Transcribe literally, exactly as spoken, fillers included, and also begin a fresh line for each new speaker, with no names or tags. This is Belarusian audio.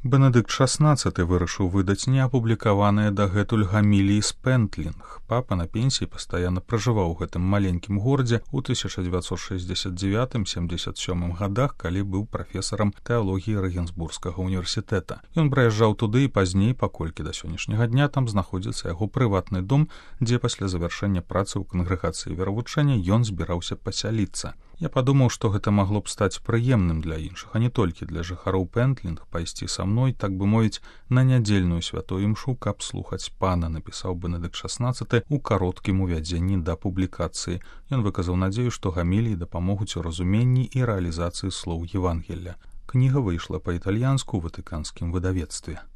Бенедыкт шаснаццаты вырашыў выдаць неапублікаваныя дагэтуль гаміліі з Пентлінг. Папа на пенсіі пастаянна пражываў у гэтым маленькім горадзе ў тысяча дзевяцьсот шэсцьдзесят дзевятым — семдзесят сёмым гадах, калі быў прафесарам тэалогіі Рэгенсбургскага універсітэта. Ён прыязджаў туды і пазней, паколькі да сённяшняга дня там знаходзіцца яго прыватны дом, дзе пасля завяршэння працы ў кангрэгацыі веравучэння ён збіраўся пасяліцца. Я падумаў, што гэта магло б стаць прыемным для іншых, а не толькі для жыхароў Пентлінг, пайсці са мной, так бы мовіць, на нядзельную святую імшу, каб слухаць пана, напісаў Бенедыкт шаснаццаты ў кароткім увядзенні да публікацыі. Ён выказаў надзею, што гаміліі дапамогуць у разуменні і рэалізацыі слоў Евангелля. Кніга выйшла па-італьянску ў ватыканскім выдавецтве.